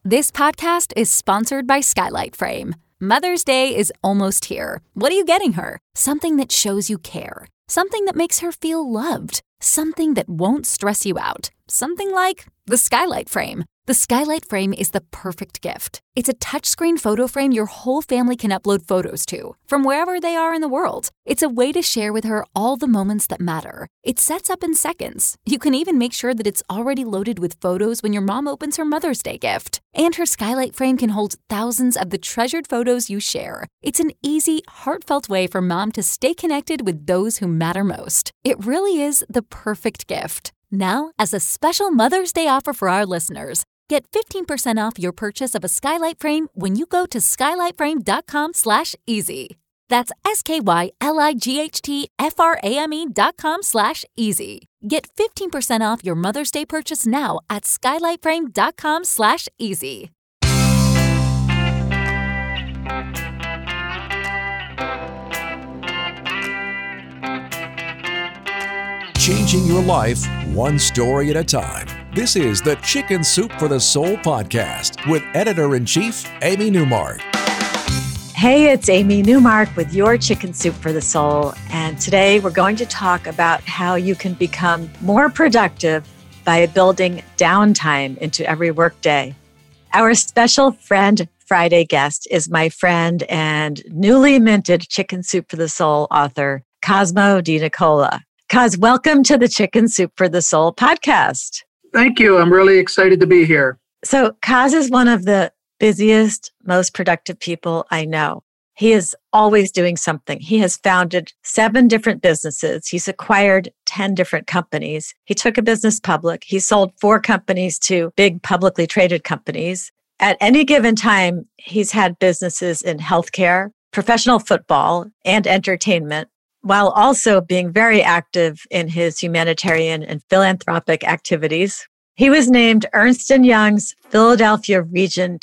This podcast is sponsored by Skylight Frame. Mother's Day is almost here. What are you getting her? Something that shows you care. Something that makes her feel loved. Something that won't stress you out. Something like the Skylight Frame. The Skylight Frame is the perfect gift. It's a touchscreen photo frame your whole family can upload photos to, from wherever they are in the world. It's a way to share with her all the moments that matter. It sets up in seconds. You can even make sure that it's already loaded with photos when your mom opens her Mother's Day gift. And her Skylight Frame can hold thousands of the treasured photos you share. It's an easy, heartfelt way for mom to stay connected with those who matter most. It really is the perfect gift. Now, as a special Mother's Day offer for our listeners, get 15% off your purchase of a Skylight Frame when you go to skylightframe.com/easy. That's SKYLIGHTFRAME.com/easy. Get 15% off your Mother's Day purchase now at skylightframe.com/easy. Changing your life one story at a time. This is the Chicken Soup for the Soul podcast with Editor-in-Chief Amy Newmark. Hey, it's Amy Newmark with your Chicken Soup for the Soul. And today we're going to talk about how you can become more productive by building downtime into every workday. Our special Friend Friday guest is my friend and newly minted Chicken Soup for the Soul author, Cosmo Di Nicola. Cos, welcome to the Chicken Soup for the Soul podcast. Thank you. I'm really excited to be here. So Cos is one of the busiest, most productive people I know. He is always doing something. He has founded 7 different businesses. He's acquired 10 different companies. He took a business public. He sold 4 companies to big publicly traded companies. At any given time, he's had businesses in healthcare, professional football, and entertainment, while also being very active in his humanitarian and philanthropic activities. He was named Ernst & Young's Philadelphia Region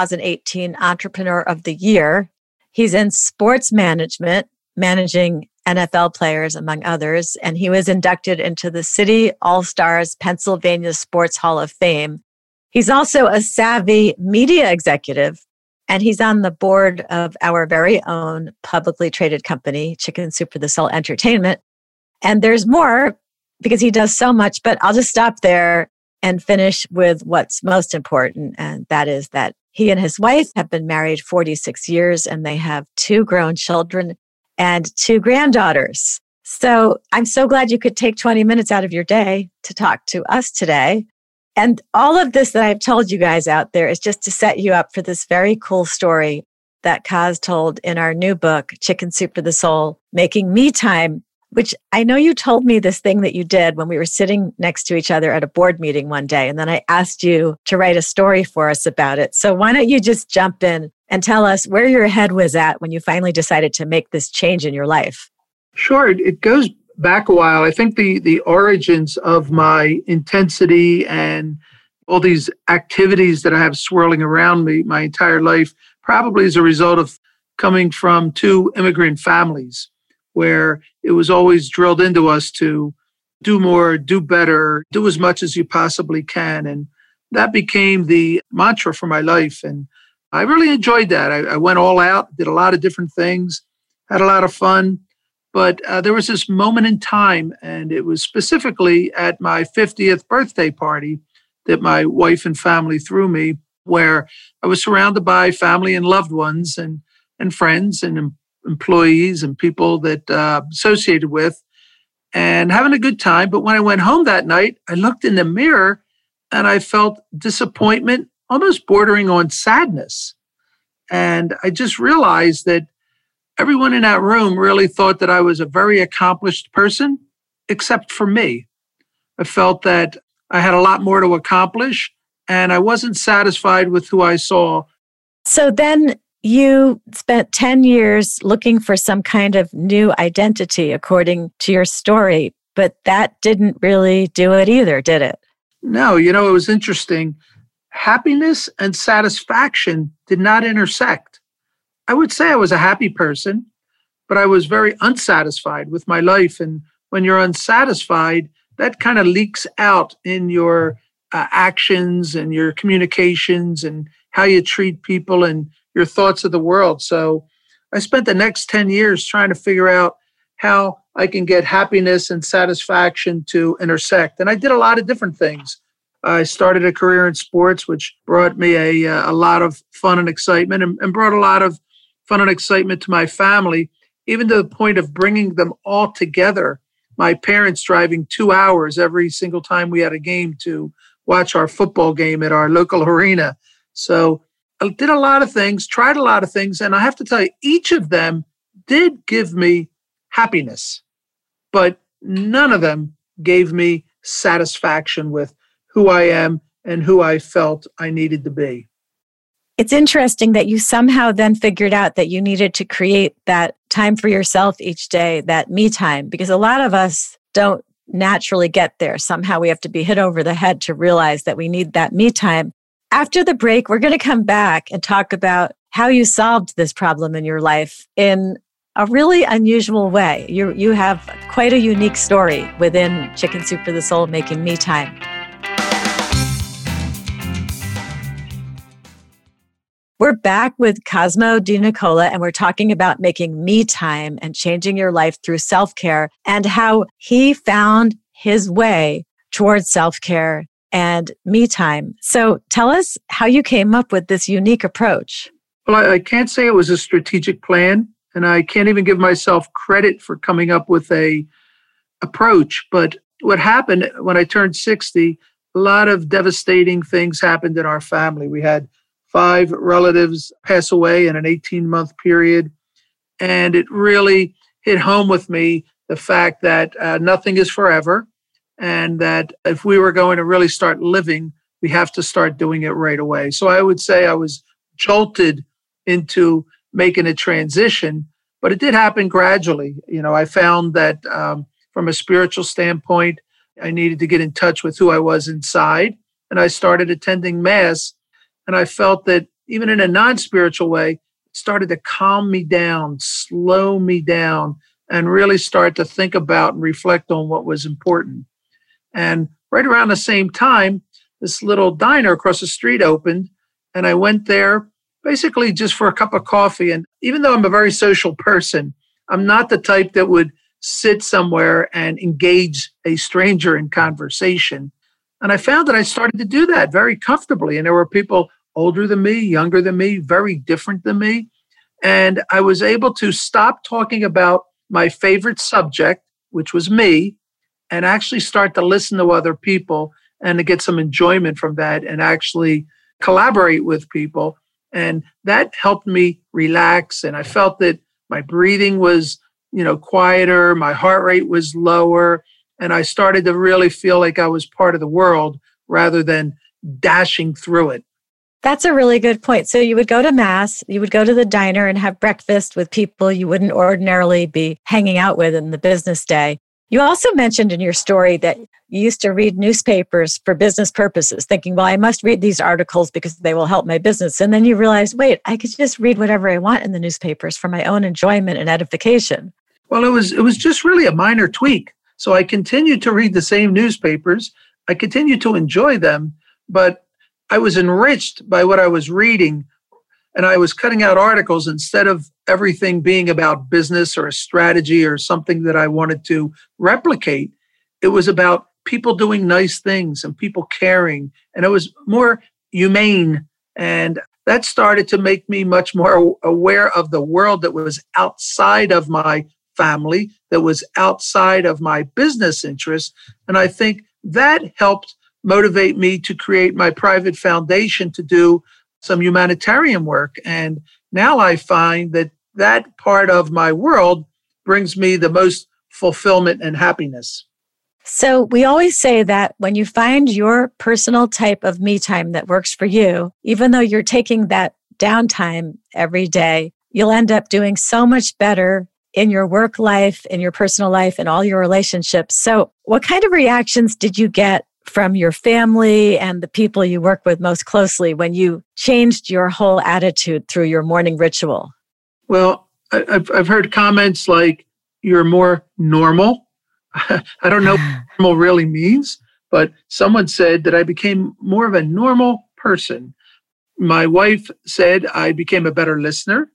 2018 Entrepreneur of the Year. He's in sports management, managing NFL players, among others, and he was inducted into the City All-Stars Pennsylvania Sports Hall of Fame. He's also a savvy media executive, and he's on the board of our very own publicly traded company, Chicken Soup for the Soul Entertainment. And there's more because he does so much, but I'll just stop there and finish with what's most important. And that is that he and his wife have been married 46 years and they have 2 grown children and 2 granddaughters. So I'm so glad you could take 20 minutes out of your day to talk to us today. And all of this that I've told you guys out there is just to set you up for this very cool story that Cos told in our new book, Chicken Soup for the Soul, Making Me Time, which I know you told me this thing that you did when we were sitting next to each other at a board meeting one day. And then I asked you to write a story for us about it. So why don't you just jump in and tell us where your head was at when you finally decided to make this change in your life? Sure. It goes back a while. I think the origins of my intensity and all these activities that I have swirling around me my entire life probably is a result of coming from 2 immigrant families where it was always drilled into us to do more, do better, do as much as you possibly can. And that became the mantra for my life. And I really enjoyed that. I went all out, did a lot of different things, had a lot of fun. But there was this moment in time, and it was specifically at my 50th birthday party that my wife and family threw me, where I was surrounded by family and loved ones and friends and employees and people that associated with, and having a good time. But when I went home that night, I looked in the mirror and I felt disappointment, almost bordering on sadness. And I just realized that everyone in that room really thought that I was a very accomplished person, except for me. I felt that I had a lot more to accomplish, and I wasn't satisfied with who I saw. So then you spent 10 years looking for some kind of new identity, according to your story, but that didn't really do it either, did it? No, it was interesting. Happiness and satisfaction did not intersect. I would say I was a happy person, but I was very unsatisfied with my life. And when you're unsatisfied, that kind of leaks out in your actions and your communications and how you treat people and your thoughts of the world. So I spent the next 10 years trying to figure out how I can get happiness and satisfaction to intersect. And I did a lot of different things. I started a career in sports, which brought me a lot of fun and excitement and brought a lot of fun and excitement to my family, even to the point of bringing them all together. My parents driving 2 hours every single time we had a game to watch our football game at our local arena. So I did a lot of things, tried a lot of things, and I have to tell you, each of them did give me happiness, but none of them gave me satisfaction with who I am and who I felt I needed to be. It's interesting that you somehow then figured out that you needed to create that time for yourself each day, that me time, because a lot of us don't naturally get there. Somehow we have to be hit over the head to realize that we need that me time. After the break, we're going to come back and talk about how you solved this problem in your life in a really unusual way. You have quite a unique story within Chicken Soup for the Soul, making me time. We're back with Cosmo Di Nicola, and we're talking about making me time and changing your life through self-care and how he found his way towards self-care and me time. So tell us how you came up with this unique approach. Well, I can't say it was a strategic plan, and I can't even give myself credit for coming up with a approach. But what happened when I turned 60, a lot of devastating things happened in our family. We had 5 relatives pass away in an 18-month period. And it really hit home with me the fact that nothing is forever, and that if we were going to really start living, we have to start doing it right away. So I would say I was jolted into making a transition, but it did happen gradually. I found that from a spiritual standpoint, I needed to get in touch with who I was inside, and I started attending Mass. And I felt that even in a non-spiritual way, it started to calm me down, slow me down, and really start to think about and reflect on what was important. And right around the same time, this little diner across the street opened, and I went there basically just for a cup of coffee. And even though I'm a very social person, I'm not the type that would sit somewhere and engage a stranger in conversation. And I found that I started to do that very comfortably. And there were people older than me, younger than me, very different than me. And I was able to stop talking about my favorite subject, which was me, and actually start to listen to other people and to get some enjoyment from that and actually collaborate with people. And that helped me relax. And I felt that my breathing was, quieter, my heart rate was lower. And I started to really feel like I was part of the world rather than dashing through it. That's a really good point. So you would go to Mass, you would go to the diner and have breakfast with people you wouldn't ordinarily be hanging out with in the business day. You also mentioned in your story that you used to read newspapers for business purposes, thinking, well, I must read these articles because they will help my business. And then you realize, wait, I could just read whatever I want in the newspapers for my own enjoyment and edification. Well, it was just really a minor tweak. So I continued to read the same newspapers. I continued to enjoy them, but I was enriched by what I was reading, and I was cutting out articles instead of everything being about business or a strategy or something that I wanted to replicate. It was about people doing nice things and people caring, and it was more humane. And that started to make me much more aware of the world that was outside of my family, that was outside of my business interests. And I think that helped motivate me to create my private foundation to do some humanitarian work. And now I find that that part of my world brings me the most fulfillment and happiness. So we always say that when you find your personal type of me time that works for you, even though you're taking that downtime every day, you'll end up doing so much better in your work life, in your personal life, and all your relationships. So what kind of reactions did you get from your family and the people you work with most closely when you changed your whole attitude through your morning ritual? Well, I've heard comments like, you're more normal. I don't know what normal really means, but someone said that I became more of a normal person. My wife said I became a better listener.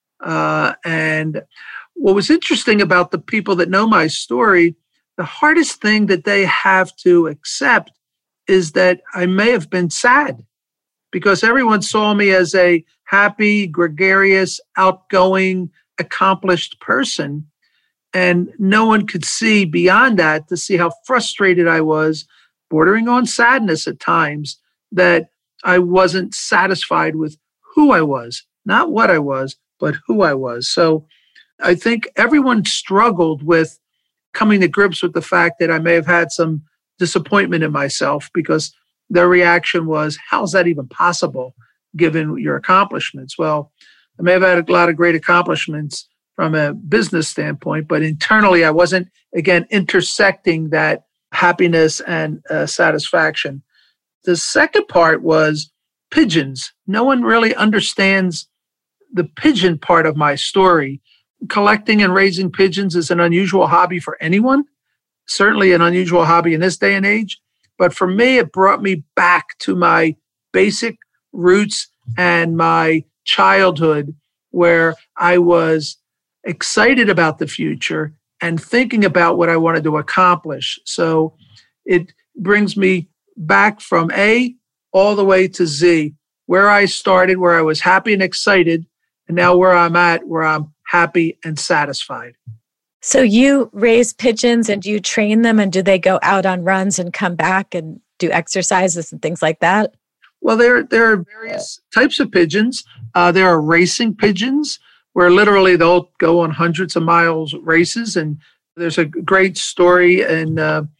And what was interesting about the people that know my story, the hardest thing that they have to accept is that I may have been sad, because everyone saw me as a happy, gregarious, outgoing, accomplished person. And no one could see beyond that to see how frustrated I was, bordering on sadness at times, that I wasn't satisfied with who I was, not what I was, but who I was. So I think everyone struggled with coming to grips with the fact that I may have had some disappointment in myself, because their reaction was, how is that even possible given your accomplishments? Well, I may have had a lot of great accomplishments from a business standpoint, but internally I wasn't, again, intersecting that happiness and satisfaction. The second part was pigeons. No one really understands the pigeon part of my story. Collecting and raising pigeons is an unusual hobby for anyone, certainly an unusual hobby in this day and age. But for me, it brought me back to my basic roots and my childhood, where I was excited about the future and thinking about what I wanted to accomplish. So it brings me back from A all the way to Z, where I started, where I was happy and excited, and now where I'm at, where I'm happy and satisfied. So you raise pigeons and you train them, and do they go out on runs and come back and do exercises and things like that? Well, there are various types of pigeons. There are racing pigeons, where literally they'll go on hundreds of miles races. And there's a great story in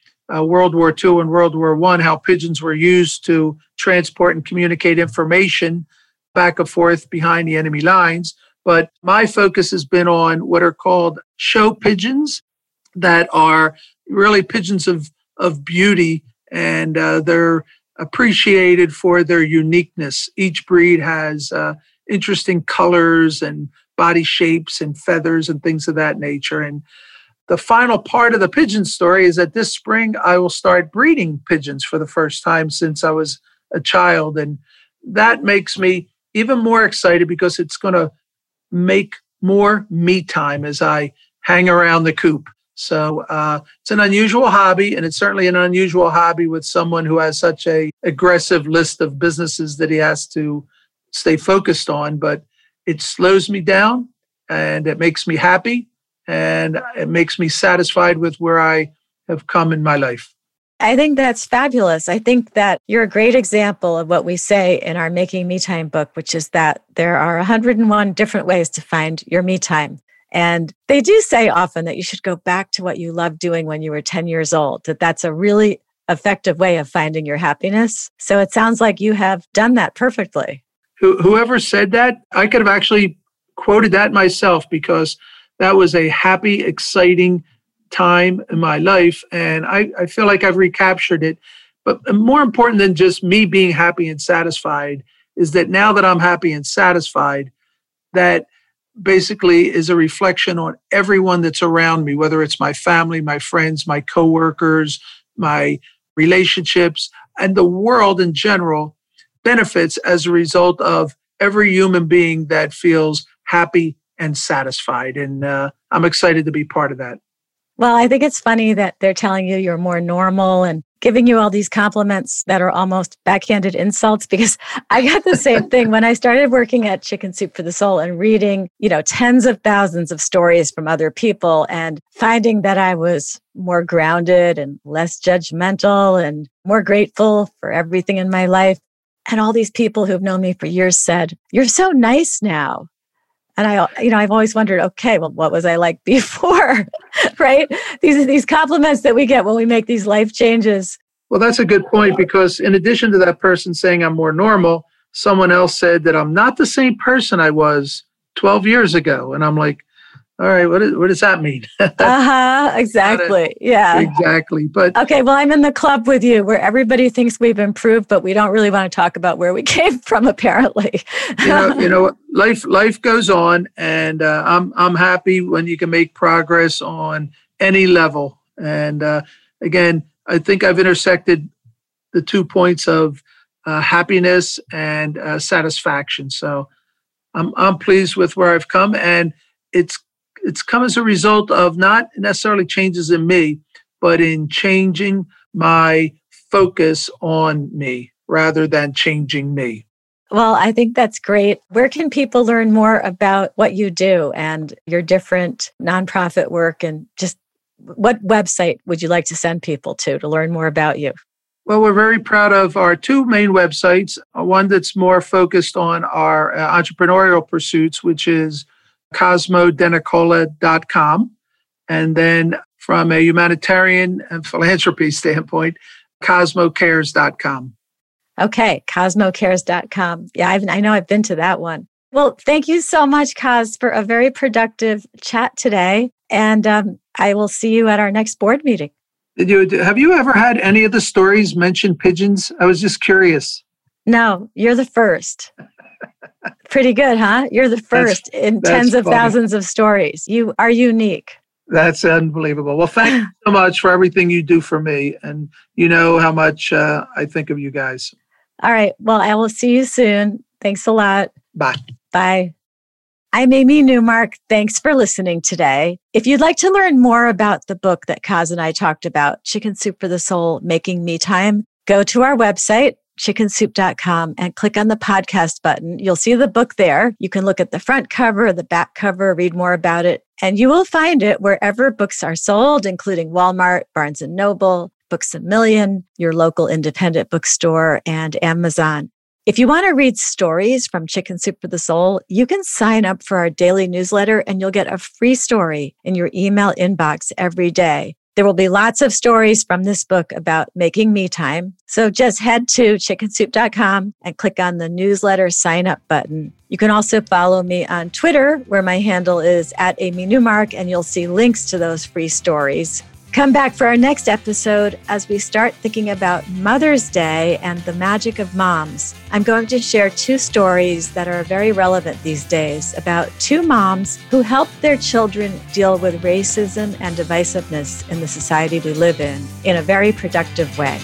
World War II and World War I, how pigeons were used to transport and communicate information back and forth behind the enemy lines. But my focus has been on what are called show pigeons, that are really pigeons of beauty, and they're appreciated for their uniqueness. Each breed has interesting colors and body shapes and feathers and things of that nature. And the final part of the pigeon story is that this spring I will start breeding pigeons for the first time since I was a child. And that makes me even more excited, because it's going to make more me time as I hang around the coop. So it's an unusual hobby, and it's certainly an unusual hobby with someone who has such a aggressive list of businesses that he has to stay focused on. But it slows me down, and it makes me happy, and it makes me satisfied with where I have come in my life. I think that's fabulous. I think that you're a great example of what we say in our Making Me Time book, which is that there are 101 different ways to find your me time. And they do say often that you should go back to what you loved doing when you were 10 years old, that that's a really effective way of finding your happiness. So it sounds like you have done that perfectly. Whoever said that, I could have actually quoted that myself, because that was a happy, exciting time in my life. And I feel like I've recaptured it. But more important than just me being happy and satisfied is that now that I'm happy and satisfied, that basically is a reflection on everyone that's around me, whether it's my family, my friends, my coworkers, my relationships, and the world in general benefits as a result of every human being that feels happy and satisfied. And I'm excited to be part of that. Well, I think it's funny that they're telling you you're more normal and giving you all these compliments that are almost backhanded insults, because I got the same thing when I started working at Chicken Soup for the Soul and reading, tens of thousands of stories from other people, and finding that I was more grounded and less judgmental and more grateful for everything in my life. And all these people who've known me for years said, "You're so nice now." And I've always wondered, okay, well, what was I like before, right? These compliments that we get when we make these life changes. Well, that's a good point, because in addition to that person saying I'm more normal, someone else said that I'm not the same person I was 12 years ago. And I'm like, all right, what does that mean? Exactly. Yeah. Exactly. But okay, well, I'm in the club with you where everybody thinks we've improved, but we don't really want to talk about where we came from, apparently. Life goes on, and I'm happy when you can make progress on any level. And again, I think I've intersected the 2 points of happiness and satisfaction. So I'm pleased with where I've come, and it's come as a result of not necessarily changes in me, but in changing my focus on me rather than changing me. Well, I think that's great. Where can people learn more about what you do and your different nonprofit work, and just what website would you like to send people to learn more about you? Well, we're very proud of our two main websites. One that's more focused on our entrepreneurial pursuits, which is CosmoDenicola.com. And then from a humanitarian and philanthropy standpoint, CosmoCares.com. Okay, CosmoCares.com. Yeah, I know I've been to that one. Well, thank you so much, Cos, for a very productive chat today. And I will see you at our next board meeting. Have you ever had any of the stories mention pigeons? I was just curious. No, you're the first. Pretty good, huh? You're the first in tens of thousands of stories. You are unique. That's unbelievable. Well, thank you so much for everything you do for me. And you know how much I think of you guys. All right. Well, I will see you soon. Thanks a lot. Bye. Bye. I'm Amy Newmark. Thanks for listening today. If you'd like to learn more about the book that Kaz and I talked about, Chicken Soup for the Soul, Making Me Time, go to our website, chickensoup.com, and click on the podcast button. You'll see the book there. You can look at the front cover, the back cover, read more about it, and you will find it wherever books are sold, including Walmart, Barnes & Noble, Books A Million, your local independent bookstore, and Amazon. If you want to read stories from Chicken Soup for the Soul, you can sign up for our daily newsletter and you'll get a free story in your email inbox every day. There will be lots of stories from this book about making me time. So just head to chickensoup.com and click on the newsletter sign up button. You can also follow me on Twitter, where my handle is @AmyNewmark, and you'll see links to those free stories. Come back for our next episode as we start thinking about Mother's Day and the magic of moms. I'm going to share two stories that are very relevant these days about two moms who helped their children deal with racism and divisiveness in the society we live in a very productive way.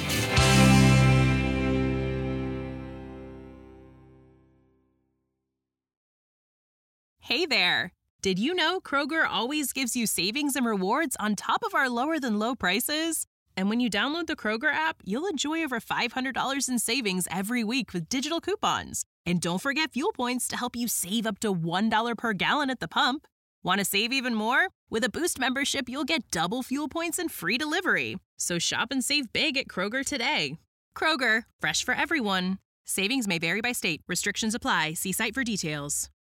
Hey there. Did you know Kroger always gives you savings and rewards on top of our lower than low prices? And when you download the Kroger app, you'll enjoy over $500 in savings every week with digital coupons. And don't forget fuel points to help you save up to $1 per gallon at the pump. Want to save even more? With a Boost membership, you'll get double fuel points and free delivery. So shop and save big at Kroger today. Kroger, fresh for everyone. Savings may vary by state. Restrictions apply. See site for details.